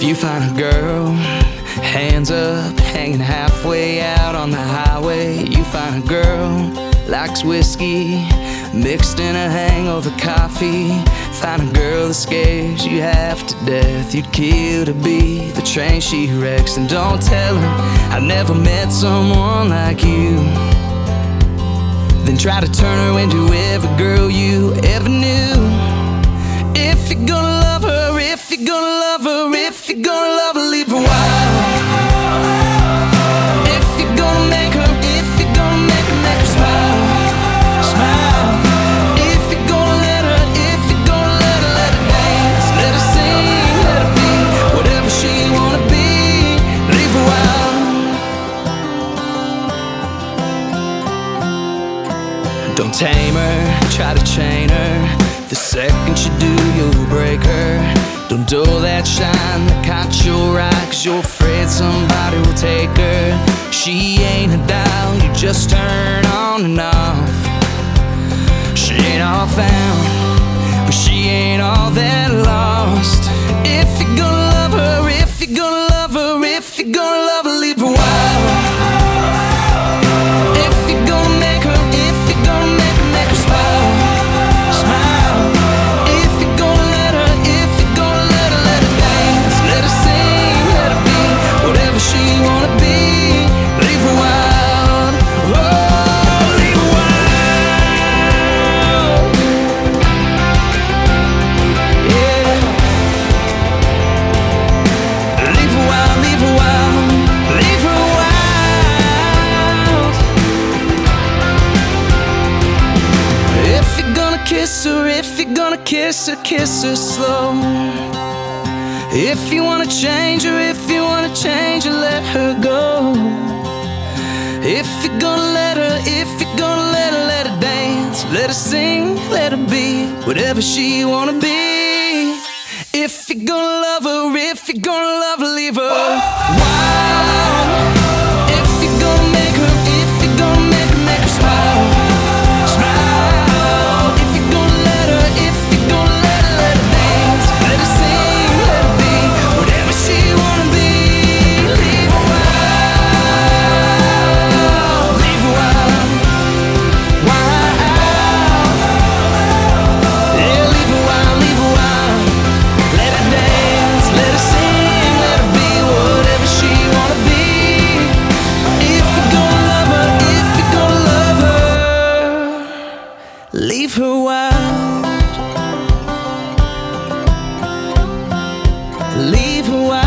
You find a girl, hands up, hanging halfway out on the highway. You find a girl, likes whiskey, mixed in a hangover coffee. Find a girl that scares you half to death. You'd kill to be the train she wrecks. And don't tell her I've never met someone like you. Then try to turn her into every girl you ever knew. If you're gonna love her, if you're gonna love her, if you're gonna love her, leave her wild. If you're gonna make her, if you're gonna make her smile, smile. If you're gonna let her, if you're gonna let her dance, let her sing, let her be whatever she wanna be, leave her wild. Don't tame her, try to chain her. The second you do, you'll break her. Don't dull that shine that caught your eye, 'cause you're afraid somebody will take her. She ain't a dial you just turn on and off. She ain't all found, but she ain't all that lost. If you're gonna love her, if you're gonna love her, if you're gonna love her, leave her wild. If you're gonna make her, if you're gonna make her smile, smile. If you're gonna let her, if you're gonna let her dance, let her sing, let her be whatever she wanna be, leave her wild. Oh, leave her wild. Yeah. Leave her wild, leave her wild, leave her wild. If you're gonna kiss her, if you're gonna kiss her slow. If you wanna change her, if you wanna change her, let her go. If you're gonna let her, if you're gonna let her dance, let her sing, let her be whatever she wanna be. If you're gonna love her, if you're gonna love her, leave her wild. If you're gonna make her, if you're gonna make her smile, smile. If you're gonna let her, if you're gonna let her dance, let her sing, let her be whatever she wanna be, leave her wild, leave her wild, wild. Yeah, leave her wild, leave her wild. Let her dance, let her sing, let her be whatever she wanna be. If you're gonna love her, if you're gonna love her, leave her wild, leave her wild.